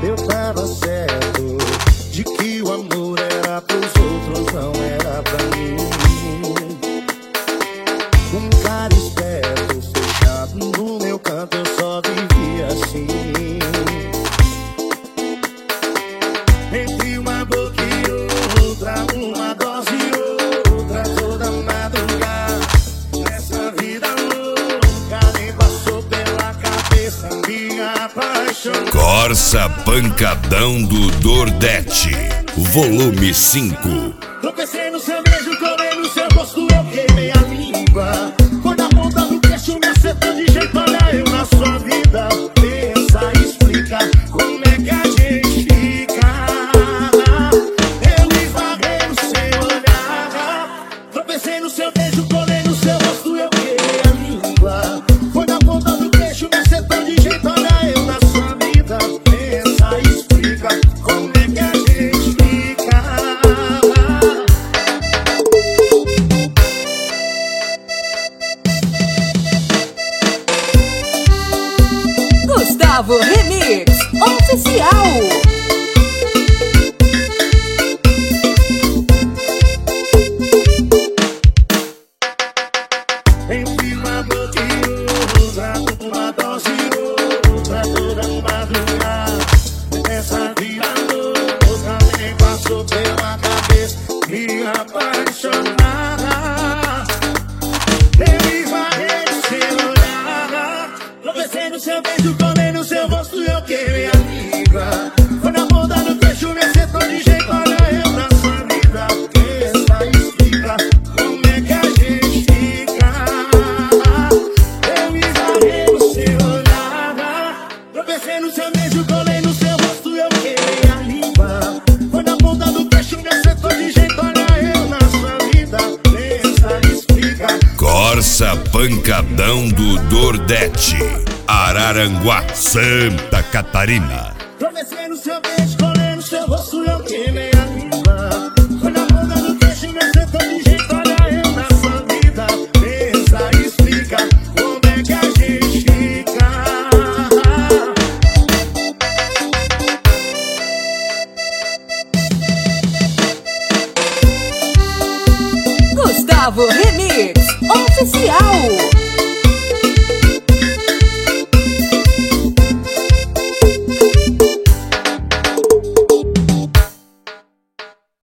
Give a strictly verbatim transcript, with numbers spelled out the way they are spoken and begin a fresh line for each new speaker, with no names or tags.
eu tava certo de que o amor era pros outros, não era pra mim. Um cara esperto, fechado no meu canto, eu só vivia assim. Entre uma boca e outra, uma dose e outra, toda madrugada. Nessa vida louca, nem passou pela cabeça minha paixão.
Corsa Pancadão do Dordete, volume cinco.
Tropecei no seu beijo, colei no seu rosto, eu queimei a língua. Quando a ponta do queixo me acertou de jeito, olha eu na sua vida. Pensa e explica como é que a gente fica. Eu esbarrei no seu olhar. Tropecei no seu beijo, colei no seu rosto, eu queimei a língua. Quando a ponta do queixo me acertou de jeito, olha eu na sua vida. Pensa e explica como é que a gente fica.
Gustavo Remix Oficial.
Entre uma boca e outra, uma dose e outra, toda madrugada. Essa vida louca nem passou pela cabeça me apaixonar. Eu esbarrei no seu olhar. Tropecei no seu beijo, colei no seu rosto, eu queimei a língua. Quando a ponta do queixo me acertou de jeito, olha eu na sua vida. Pensa e explica como é que a gente fica. Eu esbarrei no seu olhar. Tropecei no seu beijo, colei no seu rosto, eu queimei a língua. Quando a ponta do queixo me acertou de jeito, olha eu na sua vida. Pensa e explica.
Corsa Pancadão do Dordete, Araranguá, Santa Catarina.
Tropecei no seu beijo, colei no seu rosto, eu queimei a língua. Quando a ponta do queixo me acertou de jeito, olha eu na sua vida. Pensa e explica como é que a gente fica.
Gustavo Remix Oficial.